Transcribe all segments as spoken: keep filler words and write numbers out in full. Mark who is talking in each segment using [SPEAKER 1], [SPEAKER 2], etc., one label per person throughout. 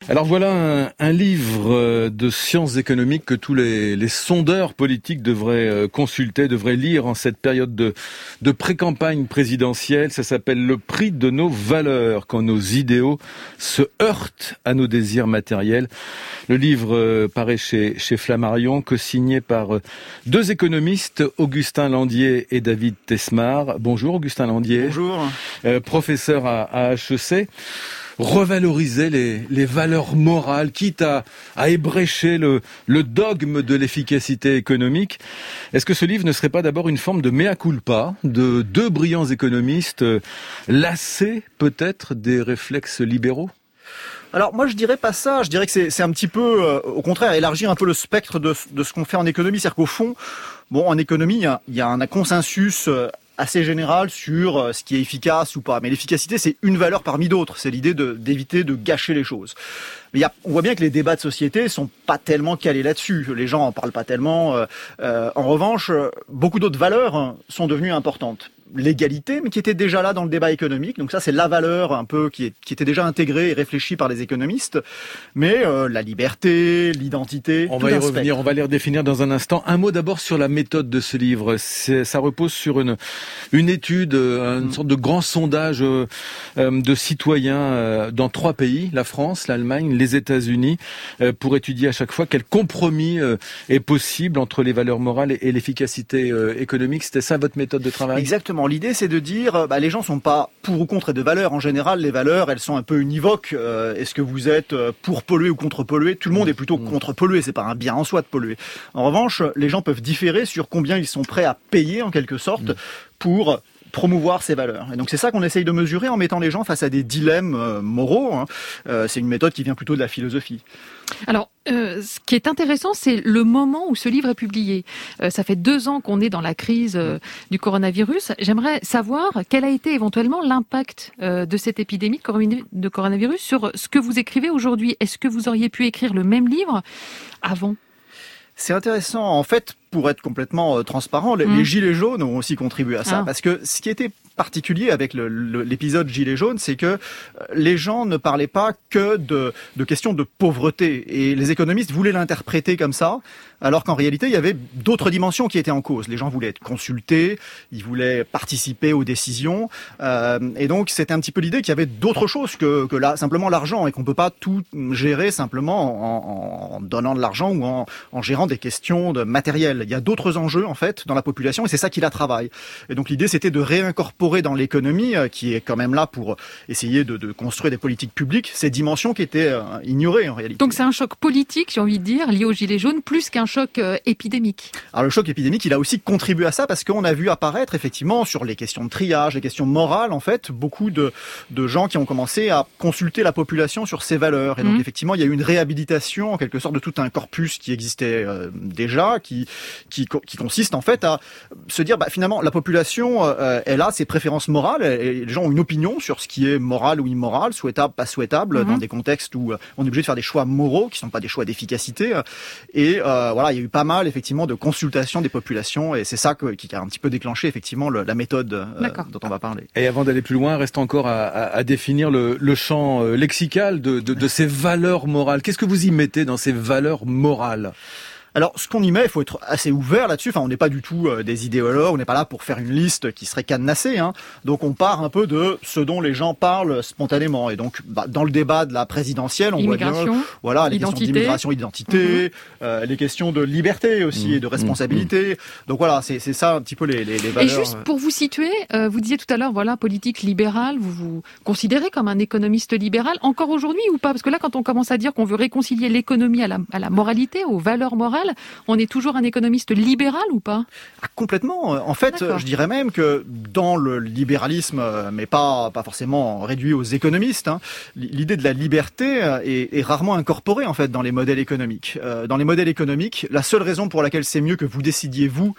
[SPEAKER 1] Alors voilà un, un livre de sciences économiques que tous les, les sondeurs politiques devraient consulter, devraient lire en cette période de, de pré-campagne présidentielle. Ça s'appelle « Le prix de nos valeurs », quand nos idéaux se heurtent à nos désirs matériels. Le livre paraît chez, chez Flammarion, co-signé par deux économistes, Augustin Landier et David Tesmar. Bonjour Augustin Landier.
[SPEAKER 2] Bonjour.
[SPEAKER 1] Euh, professeur à, à H E C. Revaloriser les, les valeurs morales, quitte à, à ébrécher le, le dogme de l'efficacité économique. Est-ce que ce livre ne serait pas d'abord une forme de mea culpa de deux brillants économistes euh, lassés peut-être des réflexes libéraux ?
[SPEAKER 2] Alors moi je dirais pas ça, je dirais que c'est, c'est un petit peu, euh, au contraire, élargir un peu le spectre de, de ce qu'on fait en économie. C'est-à-dire qu'au fond, bon, en économie, il y a, il y a un consensus euh, assez général sur ce qui est efficace ou pas. Mais l'efficacité, c'est une valeur parmi d'autres. C'est l'idée de, d'éviter de gâcher les choses. Mais il y a, on voit bien que les débats de société sont pas tellement calés là-dessus. Les gens en parlent pas tellement. Euh, euh, en revanche, beaucoup d'autres valeurs hein, sont devenues importantes. L'égalité, mais qui était déjà là dans le débat économique. Donc ça, c'est la valeur un peu qui, est, qui était déjà intégrée et réfléchie par les économistes. Mais euh, la liberté, l'identité,
[SPEAKER 1] on
[SPEAKER 2] tout
[SPEAKER 1] va y
[SPEAKER 2] un
[SPEAKER 1] revenir,
[SPEAKER 2] spectre.
[SPEAKER 1] on va les redéfinir dans un instant. Un mot d'abord sur la méthode de ce livre. C'est, ça repose sur une, une étude, une mmh. sorte de grand sondage euh, de citoyens euh, dans trois pays, la France, l'Allemagne, les États-Unis, euh, pour étudier à chaque fois quel compromis euh, est possible entre les valeurs morales et, et l'efficacité euh, économique. C'était ça votre méthode de travail ?
[SPEAKER 2] Exactement. L'idée, c'est de dire, bah, les gens sont pas pour ou contre des valeurs. En général, les valeurs, elles sont un peu univoques. Euh, est-ce que vous êtes pour polluer ou contre polluer ? Tout le monde est plutôt contre polluer. C'est pas un bien en soi de polluer. En revanche, les gens peuvent différer sur combien ils sont prêts à payer, en quelque sorte, pour promouvoir ces valeurs. Et donc c'est ça qu'on essaye de mesurer en mettant les gens face à des dilemmes euh, moraux. Hein. Euh, c'est une méthode qui vient plutôt de la philosophie.
[SPEAKER 3] Alors, euh, ce qui est intéressant, c'est le moment où ce livre est publié. Euh, ça fait deux ans qu'on est dans la crise euh, du coronavirus. J'aimerais savoir quel a été éventuellement l'impact euh, de cette épidémie de coronavirus sur ce que vous écrivez aujourd'hui. Est-ce que vous auriez pu écrire le même livre avant ?
[SPEAKER 2] C'est intéressant. En fait, pour être complètement euh, transparent, les, mmh. les gilets jaunes ont aussi contribué à ça. Ah. Parce que ce qui était particulier avec le, le, l'épisode Gilets jaunes, c'est que les gens ne parlaient pas que de, de questions de pauvreté. Et les économistes voulaient l'interpréter comme ça, alors qu'en réalité, il y avait d'autres dimensions qui étaient en cause. Les gens voulaient être consultés, ils voulaient participer aux décisions. Euh, et donc, c'était un petit peu l'idée qu'il y avait d'autres choses que, que là, simplement l'argent, et qu'on peut pas tout gérer simplement en, en donnant de l'argent ou en, en gérant des questions de matériel. Il y a d'autres enjeux, en fait, dans la population, et c'est ça qui la travaille. Et donc, l'idée, c'était de réincorporer dans l'économie, euh, qui est quand même là pour essayer de, de construire des politiques publiques, ces dimensions qui étaient euh, ignorées en réalité.
[SPEAKER 3] Donc c'est un choc politique, j'ai envie de dire, lié aux Gilets jaunes, plus qu'un choc euh, épidémique.
[SPEAKER 2] Alors le choc épidémique, il a aussi contribué à ça, parce qu'on a vu apparaître effectivement sur les questions de triage, les questions morales, en fait, beaucoup de, de gens qui ont commencé à consulter la population sur ces valeurs. Et donc mmh. effectivement, il y a eu une réhabilitation, en quelque sorte, de tout un corpus qui existait euh, déjà, qui, qui, qui consiste en fait à se dire, bah, finalement, la population, euh, elle a ses préférences morales, et les gens ont une opinion sur ce qui est moral ou immoral, souhaitable, pas souhaitable, mmh. dans des contextes où on est obligé de faire des choix moraux, qui ne sont pas des choix d'efficacité. Et euh, voilà, il y a eu pas mal, effectivement, de consultations des populations, et c'est ça que, qui a un petit peu déclenché, effectivement, le, la méthode euh, dont on va parler.
[SPEAKER 1] Et avant d'aller plus loin, reste encore à, à, à définir le, le champ lexical de, de, de ces valeurs morales. Qu'est-ce que vous y mettez dans ces valeurs morales ?
[SPEAKER 2] Alors, ce qu'on y met, il faut être assez ouvert là-dessus. Enfin, on n'est pas du tout euh, des idéologues, on n'est pas là pour faire une liste qui serait cadenassée. Hein. Donc, on part un peu de ce dont les gens parlent spontanément. Et donc, bah, dans le débat de la présidentielle, on voit bien, voilà, les
[SPEAKER 3] identité.
[SPEAKER 2] questions d'immigration, identité, mmh. euh, les questions de liberté aussi mmh. et de responsabilité. Mmh. Donc voilà, c'est, c'est ça un petit peu les, les, les valeurs.
[SPEAKER 3] Et juste pour vous situer, euh, vous disiez tout à l'heure, voilà, politique libérale. Vous vous considérez comme un économiste libéral encore aujourd'hui ou pas ? Parce que là, quand on commence à dire qu'on veut réconcilier l'économie à la, à la moralité, aux valeurs morales, on est toujours un économiste libéral ou pas ?
[SPEAKER 2] Ah, complètement. En fait, D'accord. je dirais même que dans le libéralisme, mais pas pas forcément réduit aux économistes, hein, l'idée de la liberté est, est rarement incorporée en fait dans les modèles économiques. Euh, dans les modèles économiques, la seule raison pour laquelle c'est mieux que vous décidiez vous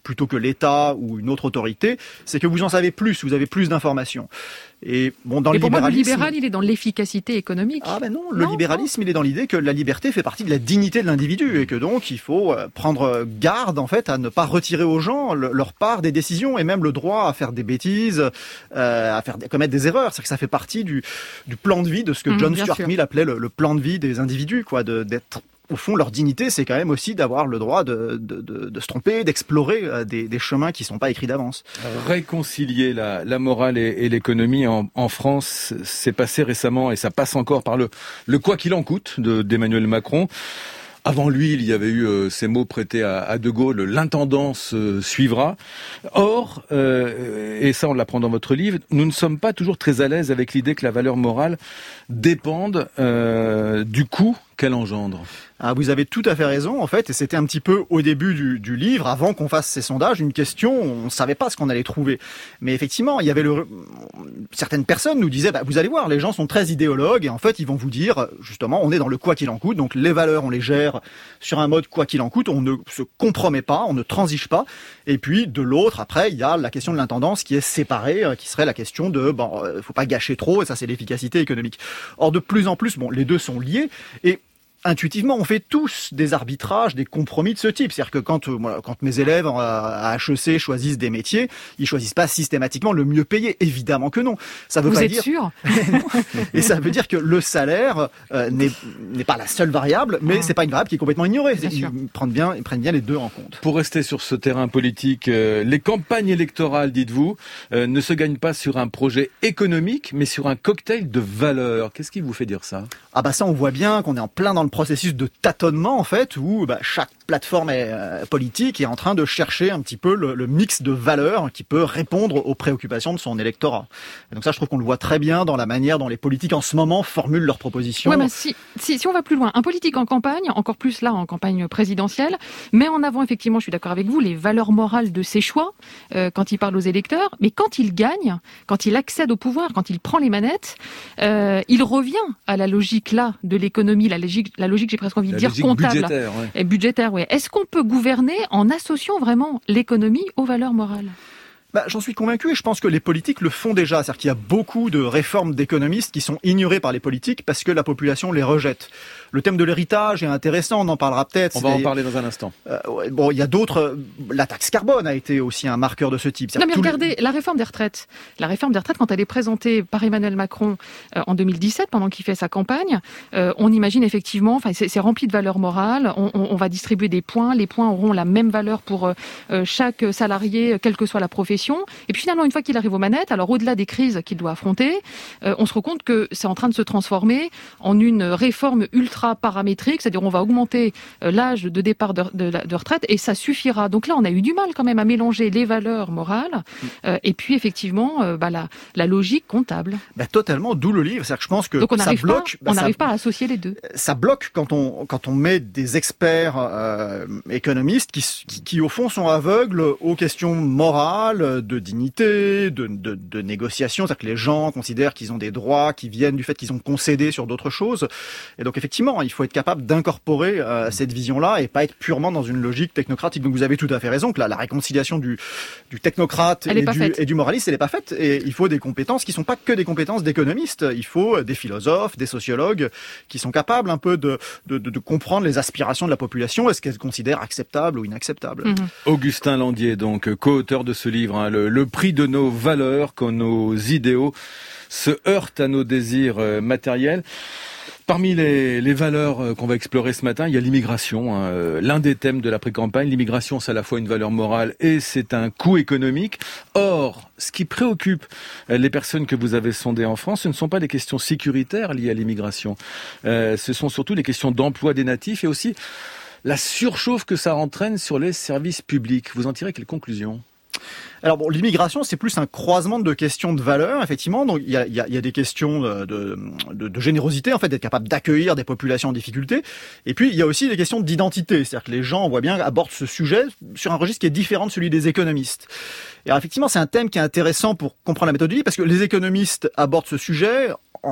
[SPEAKER 2] plutôt que l'État ou une autre autorité, c'est que vous en savez plus, vous avez plus d'informations. Et bon, dans
[SPEAKER 3] Et
[SPEAKER 2] le
[SPEAKER 3] pour moi, le
[SPEAKER 2] libéralisme,
[SPEAKER 3] libéral, il est dans l'efficacité économique.
[SPEAKER 2] Ah ben non, le
[SPEAKER 3] Non,
[SPEAKER 2] libéralisme, il est dans l'idée que la liberté fait partie de la dignité de l'individu et que donc il faut prendre garde en fait à ne pas retirer aux gens leur part des décisions et même le droit à faire des bêtises, euh, à faire à commettre des erreurs. C'est que ça fait partie du du plan de vie de ce que John
[SPEAKER 3] mmh,
[SPEAKER 2] Stuart
[SPEAKER 3] sûr.
[SPEAKER 2] Mill appelait le, le plan de vie des individus, quoi, de d'être au fond, leur dignité, c'est quand même aussi d'avoir le droit de, de, de, de se tromper, d'explorer des, des chemins qui ne sont pas écrits d'avance.
[SPEAKER 1] Réconcilier la, la morale et, et l'économie en, en France, c'est passé récemment et ça passe encore par le, le quoi qu'il en coûte de, d'Emmanuel Macron. Avant lui, il y avait eu euh, ces mots prêtés à, à De Gaulle, l'intendance euh, suivra. Or, euh, et ça on l'apprend dans votre livre, nous ne sommes pas toujours très à l'aise avec l'idée que la valeur morale dépende euh, du coût qu'elle engendre.
[SPEAKER 2] Ah, vous avez tout à fait raison, en fait, et c'était un petit peu au début du, du livre, avant qu'on fasse ces sondages, une question, on ne savait pas ce qu'on allait trouver. Mais effectivement, il y avait le... certaines personnes nous disaient, bah, vous allez voir, les gens sont très idéologues, et en fait, ils vont vous dire, justement, on est dans le quoi qu'il en coûte, donc les valeurs, on les gère sur un mode quoi qu'il en coûte, on ne se compromet pas, on ne transige pas. Et puis, de l'autre, après, il y a la question de l'intendance qui est séparée, qui serait la question de, bon, euh, faut pas gâcher trop, et ça, c'est l'efficacité économique. Or, de plus en plus, bon, les deux sont liés, et intuitivement, on fait tous des arbitrages, des compromis de ce type. C'est-à-dire que quand, euh, voilà, quand mes élèves à H E C choisissent des métiers, ils choisissent pas systématiquement le mieux payé. Évidemment que non. Ça veut
[SPEAKER 3] Vous
[SPEAKER 2] pas
[SPEAKER 3] êtes
[SPEAKER 2] dire...
[SPEAKER 3] sûr?
[SPEAKER 2] Et ça veut dire que le salaire euh, n'est, n'est pas la seule variable, mais ah. c'est pas une variable qui est complètement ignorée. Bien ils, ils, prennent bien, ils prennent bien les deux en compte.
[SPEAKER 1] Pour rester sur ce terrain politique, euh, les campagnes électorales, dites-vous, euh, ne se gagnent pas sur un projet économique, mais sur un cocktail de valeurs. Qu'est-ce qui vous fait dire ça?
[SPEAKER 2] Ah bah ça, on voit bien qu'on est en plein dans le processus de tâtonnement en fait, où bah, chaque plateforme est, euh, politique est en train de chercher un petit peu le, le mix de valeurs qui peut répondre aux préoccupations de son électorat. Et donc ça, je trouve qu'on le voit très bien dans la manière dont les politiques en ce moment formulent leurs propositions.
[SPEAKER 3] Ouais, mais si, si, si on va plus loin, un politique en campagne, encore plus là en campagne présidentielle, met en avant effectivement, je suis d'accord avec vous, les valeurs morales de ses choix euh, quand il parle aux électeurs, mais quand il gagne, quand il accède au pouvoir, quand il prend les manettes, euh, il revient à la logique là de l'économie, la logique, la logique, j'ai presque envie de
[SPEAKER 1] la
[SPEAKER 3] dire comptable
[SPEAKER 1] budgétaire, ouais.
[SPEAKER 3] et budgétaire. Ouais. Est-ce qu'on peut gouverner en associant vraiment l'économie aux valeurs morales?
[SPEAKER 2] Bah, j'en suis convaincu et je pense que les politiques le font déjà. C'est-à-dire qu'il y a beaucoup de réformes d'économistes qui sont ignorées par les politiques parce que la population les rejette. Le thème de l'héritage est intéressant, on en parlera peut-être.
[SPEAKER 1] On va en parler dans un instant.
[SPEAKER 2] Euh, ouais, bon, il y a d'autres... La taxe carbone a été aussi un marqueur de ce type.
[SPEAKER 3] Non mais regardez,
[SPEAKER 2] les...
[SPEAKER 3] la réforme des retraites. La réforme des retraites, quand elle est présentée par Emmanuel Macron euh, en deux mille dix-sept, pendant qu'il fait sa campagne, euh, on imagine effectivement, enfin c'est, c'est rempli de valeurs morales, on, on, on va distribuer des points, les points auront la même valeur pour euh, chaque salarié, quelle que soit la profession. Et puis finalement, une fois qu'il arrive aux manettes, alors au-delà des crises qu'il doit affronter, euh, on se rend compte que c'est en train de se transformer en une réforme ultra paramétrique, c'est-à-dire on va augmenter euh, l'âge de départ de, de, de retraite et ça suffira. Donc là, on a eu du mal quand même à mélanger les valeurs morales euh, et puis effectivement euh, bah, la, la logique comptable.
[SPEAKER 2] Bah, totalement, d'où le livre. C'est-à-dire que je pense que
[SPEAKER 3] Donc on
[SPEAKER 2] ça
[SPEAKER 3] n'arrive
[SPEAKER 2] bloque.
[SPEAKER 3] Pas,
[SPEAKER 2] bah,
[SPEAKER 3] on n'arrive pas à associer les deux.
[SPEAKER 2] Ça bloque quand on quand on met des experts euh, économistes qui, qui qui au fond sont aveugles aux questions morales, de dignité, de, de, de négociation, c'est-à-dire que les gens considèrent qu'ils ont des droits qui viennent du fait qu'ils ont concédé sur d'autres choses. Et donc effectivement, il faut être capable d'incorporer euh, cette vision-là et pas être purement dans une logique technocratique. Donc vous avez tout à fait raison que la, la réconciliation du, du technocrate et du, et du moraliste, elle n'est pas faite. Et il faut des compétences qui sont pas que des compétences d'économistes. Il faut des philosophes, des sociologues qui sont capables un peu de, de, de, de comprendre les aspirations de la population et ce qu'elles considèrent acceptable ou inacceptable.
[SPEAKER 1] Mmh. Augustin Landier, donc co-auteur de ce livre, hein, le, le prix de nos valeurs, quand nos idéaux se heurtent à nos désirs euh, matériels. Parmi les, les valeurs qu'on va explorer ce matin, il y a l'immigration. Hein. L'un des thèmes de la pré-campagne, l'immigration, c'est à la fois une valeur morale et c'est un coût économique. Or, ce qui préoccupe les personnes que vous avez sondées en France, ce ne sont pas des questions sécuritaires liées à l'immigration. Euh, ce sont surtout les questions d'emploi des natifs et aussi la surchauffe que ça entraîne sur les services publics. Vous en tirez quelle conclusion ?
[SPEAKER 2] Alors bon, l'immigration, c'est plus un croisement de questions de valeurs, effectivement. Donc il y a, il y a, il y a des questions de, de, de générosité, en fait, d'être capable d'accueillir des populations en difficulté. Et puis il y a aussi des questions d'identité, c'est-à-dire que les gens, on voit bien, abordent ce sujet sur un registre qui est différent de celui des économistes. Et alors, effectivement, c'est un thème qui est intéressant pour comprendre la méthodologie, parce que les économistes abordent ce sujet en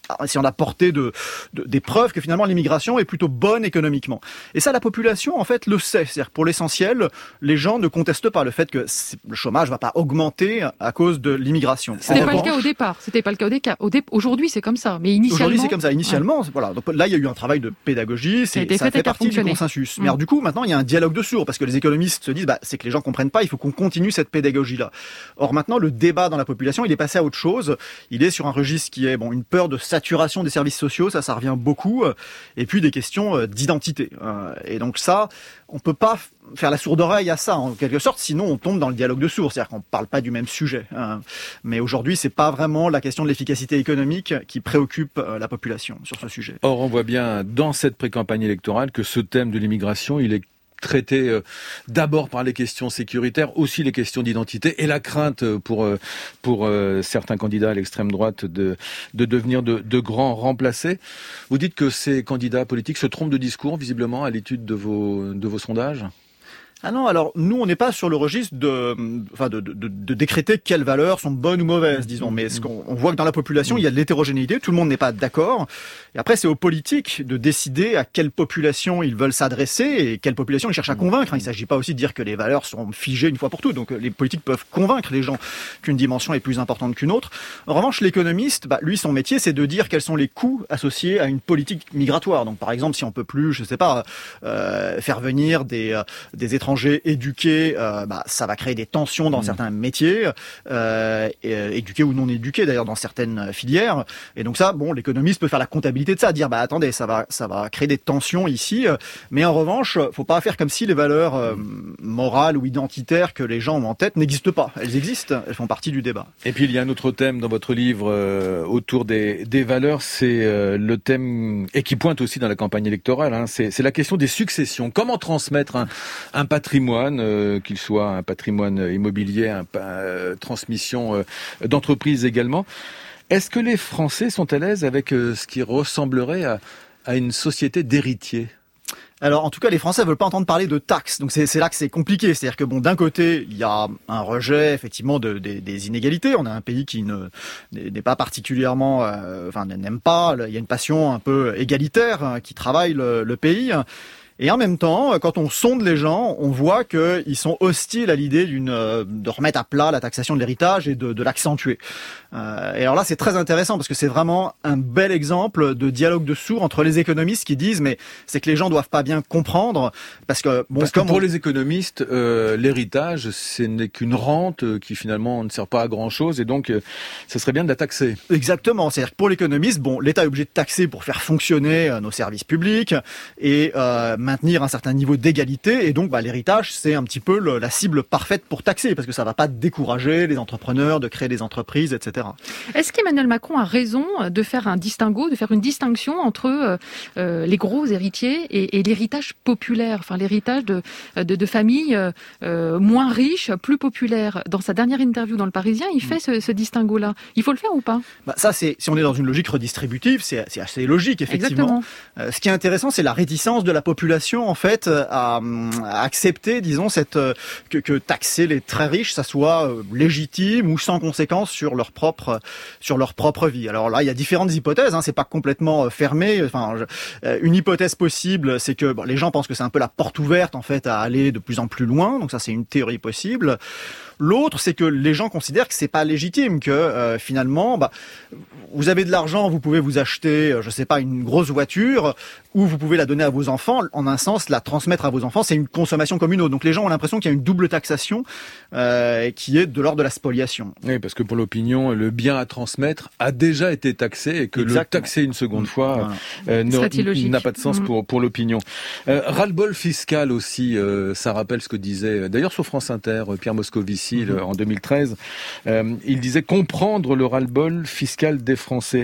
[SPEAKER 2] essayant d'apporter de, de, des preuves que finalement l'immigration est plutôt bonne économiquement. Et ça, la population, en fait, le sait. C'est-à-dire pour l'essentiel, les gens ne contestent pas le fait que le chômage va pas augmenter à cause de l'immigration.
[SPEAKER 3] C'était pas le cas au départ. C'était pas le cas au départ. Au dé... Aujourd'hui, c'est comme ça. Mais initialement.
[SPEAKER 2] Aujourd'hui, c'est comme ça. Initialement, ouais. voilà. Donc là, il y a eu un travail de pédagogie. C'est, ça, ça fait partie du consensus. Mmh. Mais alors, du coup, maintenant, il y a un dialogue de sourds parce que les économistes se disent, bah, c'est que les gens comprennent pas. Il faut qu'on continue cette pédagogie-là. Or, maintenant, le débat dans la population, il est passé à autre chose. Il est sur un registre qui est, bon, une peur de saturation des services sociaux. Ça, ça revient beaucoup. Et puis des questions d'identité. Et donc ça, on peut pas faire la sourde oreille à ça, en quelque sorte, sinon on tombe dans le dialogue de sourds, c'est-à-dire qu'on parle pas du même sujet. Hein. Mais aujourd'hui, c'est pas vraiment la question de l'efficacité économique qui préoccupe la population sur ce sujet.
[SPEAKER 1] Or, on voit bien dans cette pré-campagne électorale que ce thème de l'immigration, il est traité euh, d'abord par les questions sécuritaires, aussi les questions d'identité et la crainte pour euh, pour euh, certains candidats à l'extrême droite de de devenir de, de grands remplacés. Vous dites que ces candidats politiques se trompent de discours, visiblement, à l'étude de vos de vos sondages.
[SPEAKER 2] Ah non, alors nous on n'est pas sur le registre de, enfin de, de, de, de décréter quelles valeurs sont bonnes ou mauvaises, disons. Mais ce qu'on on voit que dans la population il y a de l'hétérogénéité, tout le monde n'est pas d'accord. Et après c'est aux politiques de décider à quelle population ils veulent s'adresser et quelle population ils cherchent à convaincre. Il ne s'agit pas aussi de dire que les valeurs sont figées une fois pour toutes. Donc les politiques peuvent convaincre les gens qu'une dimension est plus importante qu'une autre. En revanche, l'économiste, bah, lui son métier c'est de dire quels sont les coûts associés à une politique migratoire. Donc par exemple si on peut plus, je sais pas, euh, faire venir des euh, des étrangers éduqués, euh, bah, ça va créer des tensions dans mmh. certains métiers, euh, et, éduqués ou non éduqués d'ailleurs dans certaines filières. Et donc ça, bon, l'économiste peut faire la comptabilité de ça, dire bah attendez, ça va, ça va créer des tensions ici. Mais en revanche, faut pas faire comme si les valeurs euh, morales ou identitaires que les gens ont en tête n'existent pas. Elles existent, elles font partie du débat.
[SPEAKER 1] Et puis il y a un autre thème dans votre livre euh, autour des, des valeurs, c'est euh, le thème et qui pointe aussi dans la campagne électorale. Hein, c'est, c'est la question des successions. Comment transmettre un, un patrimoine, euh, qu'il soit un patrimoine immobilier, un euh, transmission euh, d'entreprise également. Est-ce que les Français sont à l'aise avec euh, ce qui ressemblerait à, à une société d'héritiers ?
[SPEAKER 2] Alors, en tout cas, les Français veulent pas entendre parler de taxes. Donc, c'est, c'est là que c'est compliqué. C'est-à-dire que, bon, d'un côté, il y a un rejet, effectivement, de, de, des inégalités. On a un pays qui ne, n'est pas particulièrement, euh, enfin, n'aime pas. Il y a une passion un peu égalitaire hein, qui travaille le, le pays. Et en même temps, quand on sonde les gens, on voit qu'ils sont hostiles à l'idée d'une de remettre à plat la taxation de l'héritage et de, de l'accentuer. Euh, et alors là, c'est très intéressant parce que c'est vraiment un bel exemple de dialogue de sourds entre les économistes qui disent mais c'est que les gens doivent pas bien comprendre parce que bon,
[SPEAKER 1] parce que pour
[SPEAKER 2] on...
[SPEAKER 1] les économistes, euh, l'héritage, ce n'est qu'une rente qui finalement ne sert pas à grand chose et donc euh, ce serait bien de la taxer.
[SPEAKER 2] Exactement. C'est-à-dire que pour l'économiste, bon, l'État est obligé de taxer pour faire fonctionner euh, nos services publics et euh, maintenir un certain niveau d'égalité et donc bah, l'héritage c'est un petit peu le, la cible parfaite pour taxer parce que ça va pas décourager les entrepreneurs de créer des entreprises, et cetera.
[SPEAKER 3] Est-ce qu'Emmanuel Macron a raison de faire un distinguo, de faire une distinction entre euh, les gros héritiers et, et l'héritage populaire, enfin l'héritage de, de, de familles euh, moins riches, plus populaires? Dans sa dernière interview dans Le Parisien, il fait ce, ce distinguo-là. Il faut le faire ou pas? Bah
[SPEAKER 2] ça c'est, si on est dans une logique redistributive, c'est, c'est assez logique effectivement. Euh, ce qui est intéressant, c'est la réticence de la population en fait à, à accepter, disons, cette que, que taxer les très riches, ça soit légitime ou sans conséquence sur leur propre sur leur propre vie. Alors là, il y a différentes hypothèses. Hein, c'est pas complètement fermé. Enfin, je, une hypothèse possible, c'est que bon, les gens pensent que c'est un peu la porte ouverte en fait à aller de plus en plus loin. Donc ça, c'est une théorie possible. L'autre, c'est que les gens considèrent que c'est pas légitime, que euh, finalement, bah, vous avez de l'argent, vous pouvez vous acheter, je sais pas, une grosse voiture, ou vous pouvez la donner à vos enfants. En un sens, la transmettre à vos enfants, c'est une consommation comme une autre. Donc les gens ont l'impression qu'il y a une double taxation euh, qui est de l'ordre de la spoliation.
[SPEAKER 1] Oui, parce que pour l'opinion, le bien à transmettre a déjà été taxé et que Exactement. Le taxer une seconde fois voilà. euh, ne, n'a pas de sens mmh. pour pour l'opinion. Euh, ras-le-bol fiscal aussi, euh, ça rappelle ce que disait d'ailleurs sur France Inter Pierre Moscovici. Mmh. En deux mille treize, euh, il disait comprendre le ras-le-bol fiscal des Français.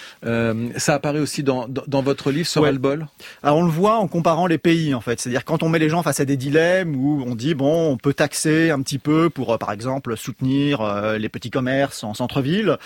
[SPEAKER 1] Euh, ça apparaît aussi dans, dans, dans votre livre, ce ouais. ras-le-bol.
[SPEAKER 2] Alors on le voit en comparant les pays en fait, c'est-à-dire quand on met les gens face à des dilemmes où on dit bon, on peut taxer un petit peu pour, euh, par exemple, soutenir euh, les petits commerces en centre-ville.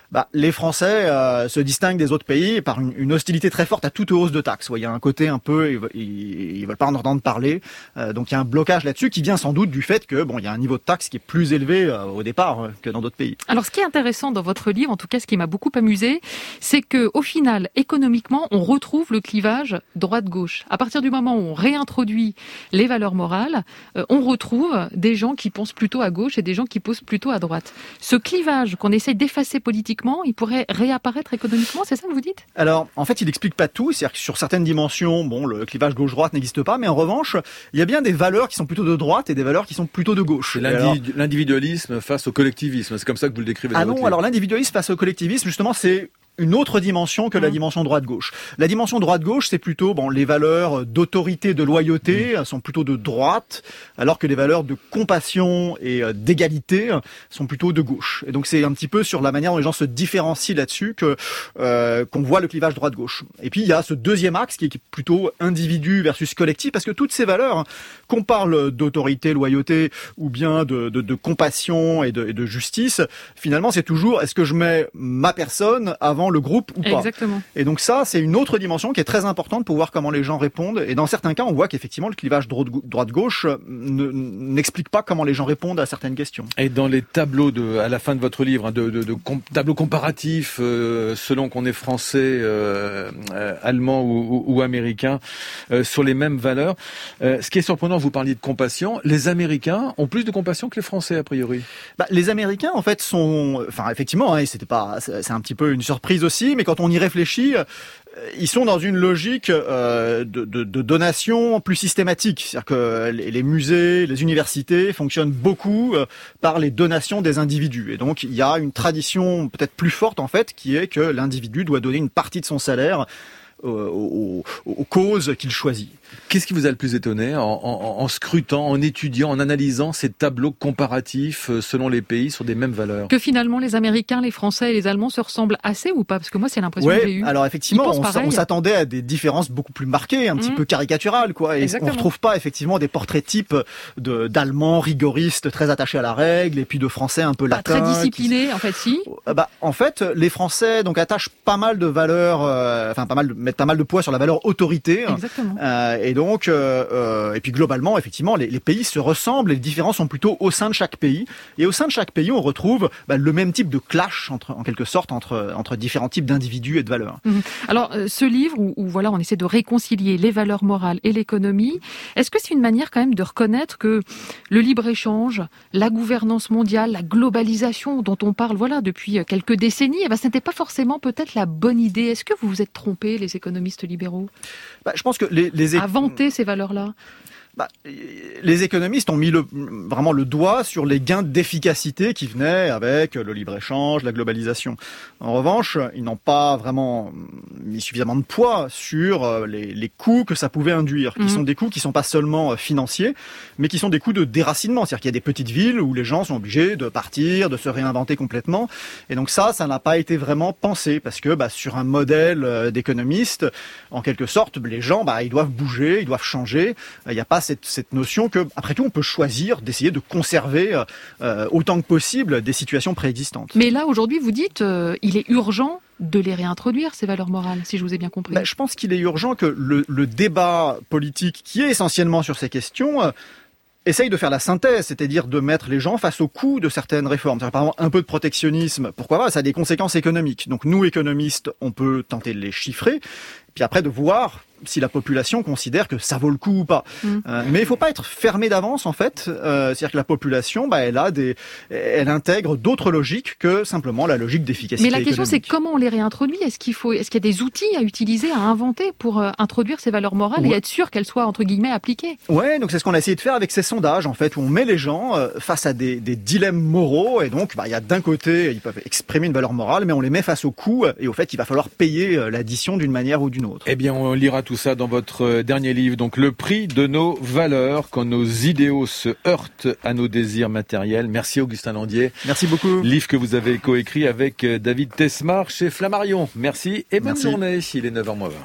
[SPEAKER 2] bah, les Français euh, se distinguent des autres pays par une, une hostilité très forte à toute hausse de taxes. Il y a un côté un peu, ils, ils veulent pas en entendre parler. Euh, donc il y a un blocage là-dessus qui vient sans doute du fait que bon, il y a un niveau de taxes qui est plus élevé euh, au départ euh, que dans d'autres pays.
[SPEAKER 3] Alors ce qui est intéressant dans votre livre, en tout cas ce qui m'a beaucoup amusé, c'est que au final, économiquement, on retrouve le clivage droite-gauche. À partir du moment où on réintroduit les valeurs morales, euh, on retrouve des gens qui pensent plutôt à gauche et des gens qui pensent plutôt à droite. Ce clivage qu'on essaie d'effacer politiquement, il pourrait réapparaître économiquement, c'est ça que vous dites ?
[SPEAKER 2] Alors, en fait, il explique pas tout. C'est-à-dire que sur certaines dimensions, bon, le clivage gauche-droite n'existe pas, mais en revanche, il y a bien des valeurs qui sont plutôt de droite et des valeurs qui sont plutôt de gauche.
[SPEAKER 1] C'est l'individu- l'individualisme face au collectivisme, c'est comme ça que vous le décrivez dans
[SPEAKER 2] Ah
[SPEAKER 1] votre
[SPEAKER 2] non,
[SPEAKER 1] livre.
[SPEAKER 2] alors l'individualisme face au collectivisme, justement, c'est une autre dimension que la dimension droite-gauche. La dimension droite-gauche, c'est plutôt bon, les valeurs d'autorité, de loyauté mmh. sont plutôt de droite, alors que les valeurs de compassion et d'égalité sont plutôt de gauche. Et donc c'est un petit peu sur la manière dont les gens se différencient là-dessus que euh, qu'on voit le clivage droite-gauche. Et puis il y a ce deuxième axe qui est plutôt individu versus collectif, parce que toutes ces valeurs, qu'on parle d'autorité, loyauté, ou bien de, de, de compassion et de, et de justice, finalement c'est toujours est-ce que je mets ma personne avant le groupe ou pas.
[SPEAKER 3] Exactement.
[SPEAKER 2] Et donc ça, c'est une autre dimension qui est très importante pour voir comment les gens répondent. Et dans certains cas, on voit qu'effectivement, le clivage droite-gauche ne, n'explique pas comment les gens répondent à certaines questions.
[SPEAKER 1] Et dans les tableaux, de, à la fin de votre livre, de, de, de com- tableaux comparatifs, euh, selon qu'on est français, euh, euh, allemand ou, ou, ou américain, euh, sur les mêmes valeurs, euh, ce qui est surprenant, vous parliez de compassion, les Américains ont plus de compassion que les Français, a priori.
[SPEAKER 2] Bah, les Américains, en fait, sont... Enfin, effectivement, hein, c'était pas... c'est un petit peu une surprise aussi, mais quand on y réfléchit, ils sont dans une logique euh, de, de, de donation plus systématique. C'est-à-dire que les, les musées, les universités fonctionnent beaucoup euh, par les donations des individus. Et donc, il y a une tradition peut-être plus forte, en fait, qui est que l'individu doit donner une partie de son salaire euh, aux, aux, aux causes qu'il choisit.
[SPEAKER 1] Qu'est-ce qui vous a le plus étonné en, en, en scrutant, en étudiant, en analysant ces tableaux comparatifs selon les pays sur des mêmes valeurs ?
[SPEAKER 3] Que finalement les Américains, les Français et les Allemands se ressemblent assez ou pas ? Parce que moi c'est l'impression
[SPEAKER 2] ouais,
[SPEAKER 3] que j'ai eue.
[SPEAKER 2] Alors effectivement, on, on s'attendait à des différences beaucoup plus marquées, un mmh. petit peu caricaturales, quoi. Et Exactement. On retrouve pas effectivement des portraits types de d'Allemands rigoristes, très attachés à la règle, et puis de Français un peu
[SPEAKER 3] pas
[SPEAKER 2] latins.
[SPEAKER 3] Très disciplinés, qui... en fait, si.
[SPEAKER 2] Bah, en fait, les Français donc attachent pas mal de valeurs, euh, enfin pas mal, de, mettent pas mal de poids sur la valeur autorité.
[SPEAKER 3] Exactement.
[SPEAKER 2] Euh, et donc. Euh, Euh, et puis globalement, effectivement, les, les pays se ressemblent et les différences sont plutôt au sein de chaque pays. Et au sein de chaque pays, on retrouve bah, le même type de clash, entre, en quelque sorte, entre, entre différents types d'individus et de valeurs.
[SPEAKER 3] Mmh. Alors, euh, ce livre où, où voilà, on essaie de réconcilier les valeurs morales et l'économie, est-ce que c'est une manière quand même de reconnaître que le libre-échange, la gouvernance mondiale, la globalisation dont on parle voilà, depuis quelques décennies, eh ben, ce n'était pas forcément peut-être la bonne idée. Est-ce que vous vous êtes trompés, les économistes libéraux ?
[SPEAKER 2] bah, Je pense que les... les é...
[SPEAKER 3] Inventer ces valeurs là
[SPEAKER 2] bah, les économistes ont mis le, vraiment le doigt sur les gains d'efficacité qui venaient avec le libre-échange, la globalisation. En revanche, ils n'ont pas vraiment mis suffisamment de poids sur les, les coûts que ça pouvait induire, qui mmh. sont des coûts qui ne sont pas seulement financiers, mais qui sont des coûts de déracinement. C'est-à-dire qu'il y a des petites villes où les gens sont obligés de partir, de se réinventer complètement. Et donc ça, ça n'a pas été vraiment pensé, parce que bah, sur un modèle d'économiste, en quelque sorte, les gens, bah, ils doivent bouger, ils doivent changer. Il n'y a pas Cette, cette notion que, après tout, on peut choisir d'essayer de conserver euh, autant que possible des situations préexistantes.
[SPEAKER 3] Mais là, aujourd'hui, vous dites, euh, il est urgent de les réintroduire, ces valeurs morales, si je vous ai bien compris.
[SPEAKER 2] Ben, je pense qu'il est urgent que le, le débat politique, qui est essentiellement sur ces questions, euh, essaye de faire la synthèse, c'est-à-dire de mettre les gens face au coût de certaines réformes. Par exemple, un peu de protectionnisme, pourquoi pas, ça a des conséquences économiques. Donc nous, économistes, on peut tenter de les chiffrer, puis après de voir si la population considère que ça vaut le coup ou pas. Mmh. Euh, mais il faut pas être fermé d'avance, en fait. Euh, c'est-à-dire que la population, bah, elle a des, elle intègre d'autres logiques que simplement la logique d'efficacité
[SPEAKER 3] économique. Mais la question,
[SPEAKER 2] économique.
[SPEAKER 3] c'est comment on les réintroduit. Est-ce qu'il faut, est-ce qu'il y a des outils à utiliser, à inventer pour euh, introduire ces valeurs morales ouais. et être sûr qu'elles soient entre guillemets appliquées?
[SPEAKER 2] Ouais, donc c'est ce qu'on a essayé de faire avec ces sondages, en fait, où on met les gens euh, face à des, des dilemmes moraux, et donc, bah, il y a d'un côté, ils peuvent exprimer une valeur morale, mais on les met face au coût, et au fait, il va falloir payer euh, l'addition d'une manière ou d'une autre.
[SPEAKER 1] Eh bien, on lira tout ça dans votre dernier livre, donc Le prix de nos valeurs, quand nos idéaux se heurtent à nos désirs matériels. Merci Augustin Landier.
[SPEAKER 2] Merci beaucoup.
[SPEAKER 1] Livre que vous avez coécrit avec David Tesmar chez Flammarion. Merci et bonne
[SPEAKER 2] Merci.
[SPEAKER 1] journée. Il est neuf heures moins vingt.